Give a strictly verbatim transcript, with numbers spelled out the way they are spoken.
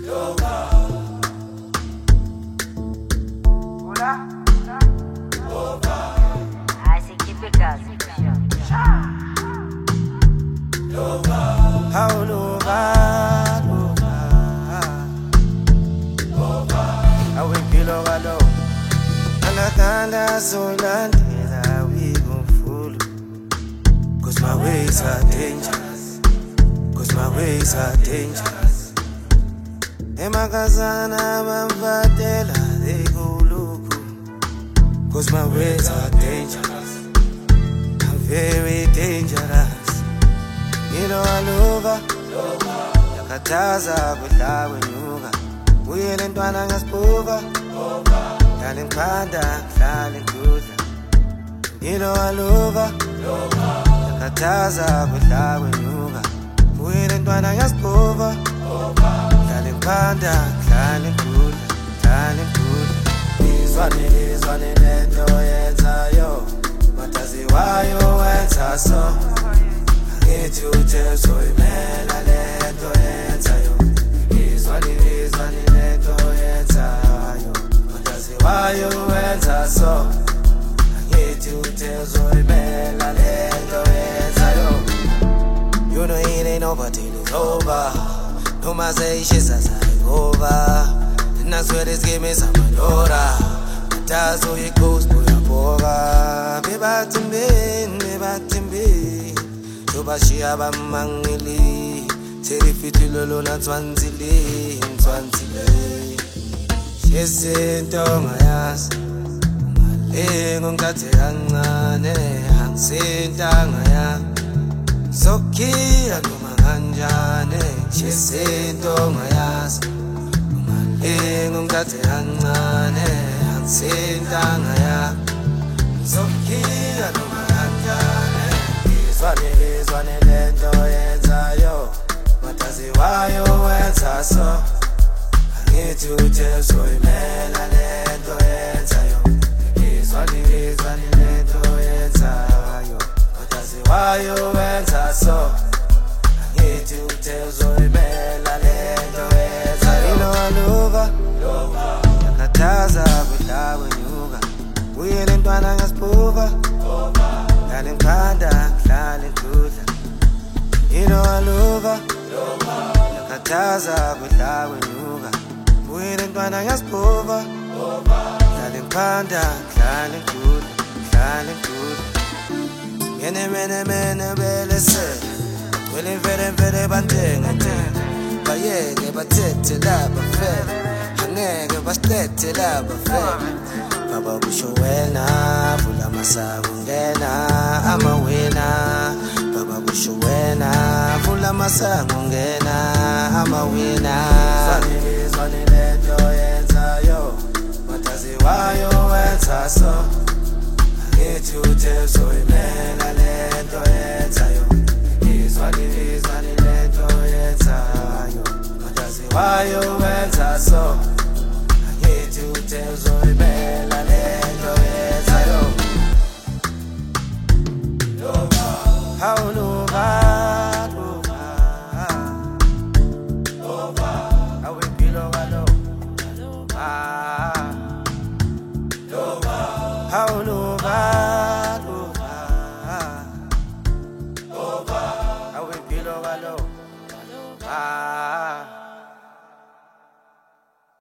I say keep it gas. How Nova, Nova, I will kill over low. Anakanda solandela we gon' follow. Cause my ways are dangerous. Cause my ways are dangerous. Emakazana bamvatela they go loco. Cause my ways are dangerous. I'm very dangerous. You know I love her. Yakataza kudla wenyuka. Uyele ntwana ngasibuka. Dali mkhanda, dali nkudla. You know I love her. Yakataza kudla wenyuka. Uyele ntwana ngasibuka. Dali mkhanda, dali nkudla, dali nkudla. Izwane, izwane lento yenzayo. Matazi wayo wenza so. Ngithi uthe soyimela lento yenzayo. Izwane, izwane lento yenzayo. Matazi wayo wenza so. Ngithi uthe soyimela lento yenzayo. You know it ain't over till it's over. No man say she's a side over. And I swear this game is a mandora. That's how it goes, boy, I'm over. Be back to me, be back to me. Tobashia bamangili. Teri fitulolo na twanzili, twanzili. Shesinto ngayas. Malengo ngate kancane, angisinta ngaya. Sokia noma kanjani, shesinto ngayas. Malengo ngate kancane, angisinta ngaya. Sokia noma kanjani. Izwane, izwane lento yenzayo. Matazi wayo wenza so. Angithi uthe soyimela lento yenzayo. Izwane, izwane lento yenzayo. Matazi wayo wenza so. Angithi uthe soyimela lento yenzayo. You know I love her. Yakataza kudla wenyuka. Uyele ntwana ngasibuka. Dali mkhanda, dali nkudla. You know I love her. Yakataza kudla wenyuka. Uyele ntwana ngasibuka. Dali mkhanda, dali nkudla, dali nkudla. Yene mene mene belese. Kwele mvele mvele bantenga tenga. Bayeke bathethe laba fele. Angeke basithethe laba fele. Baba kusho wena, vula masango ngena, ama wina. Baba kusho wena, vula masango ngena, ama wina. Izwane, izwane lento yenzayo. Matazi wayo wenza so. Angithi uthe soyimela lento yenzayo. Izwane, izwane lento yenzayo. Matazi wayo wenza so. Angithi uthe soyimela lento yenzayo. How Nova, Nova, I will be Nova, Nova, how Nova, Nova, I will be Nova, Nova.